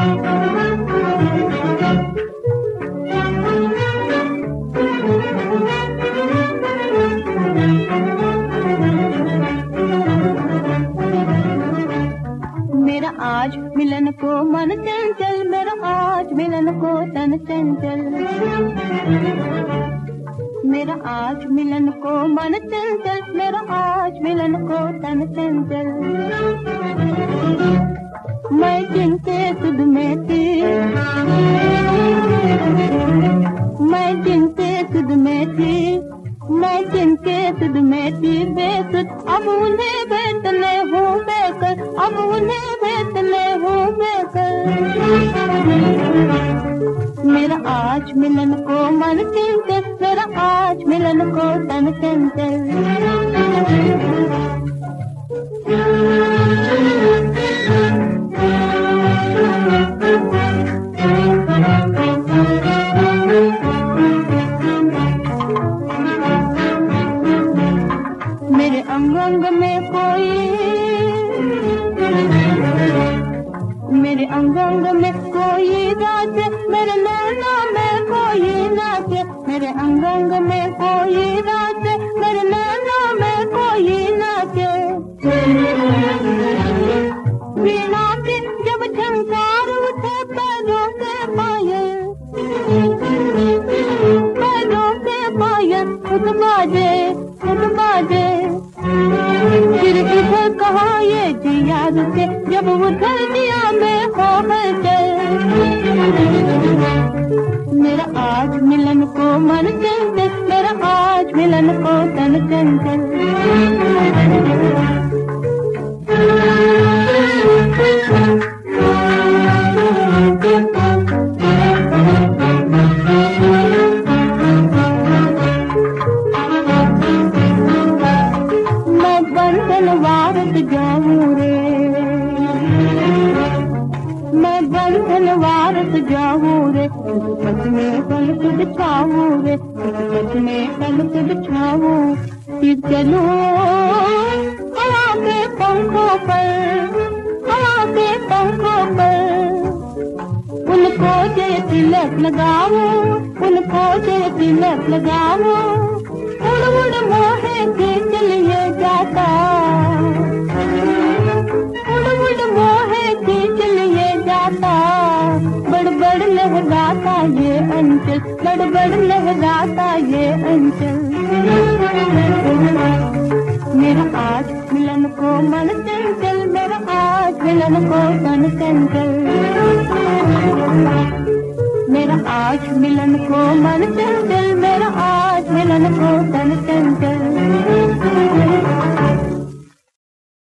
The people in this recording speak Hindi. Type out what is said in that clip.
मेरा आज मिलन को मन चंचल, मेरा आज मिलन को तन चंचल। मेरा आज मिलन को मन चंचल, मेरा आज मिलन को तन चंचल। मैं जिनके सुध में थी, मैं जिनके सुध में थी, मैं जिनके सुध में थी बेसुध, अब उन्हें भेटने हूँ बेकर, अब उन्हें भेटने हूँ बेकर। मेरा आज मिलन को मन चंचल, मेरा आज मिलन को तन चंचल। मेरे अंग अंग में कोई, मेरे अंग अंग में कोई राज, मेरे नैनों में कोई नाच। मेरे अंग अंग में कोई राज, मेरे नैनों में कोई नाच। वीणा के जब झंकार उठे पैरों के पायल, पैरों के पायल खुद बाजे, खुद बाजे। फिर इधर कहाँ ये जिया रुके, जब उधर दिया मैं हो चल। मेरा आज मिलन को मन चंचल, मेरा आज मिलन को तन चंचल। मैं बंधन वारत जाऊं रे, मैं बंधन वारत जाऊं रे। पथ में पलक बिछाऊं रे, पथ में पलक बिछाऊं। फिर चलूं हवा के पंखों पर, हवा के पंखों पर। उनको जय तिलक लगाऊं, उनको जय तिलक लगाऊं। उड़ उड़ मोहे के चलिए जाता, उड़ उड़ मोहे के चलिए जाता। बड़ बड़ लहराता ये अंचल, बड़ बड़ लहराता ये अंचल। मेरा आज मिलन को मन चंचल, मेरा आज मिलन को तन चंचल। मेरा आज मिलन को मन चंचल, मेरा आज मिलन को तन चंचल।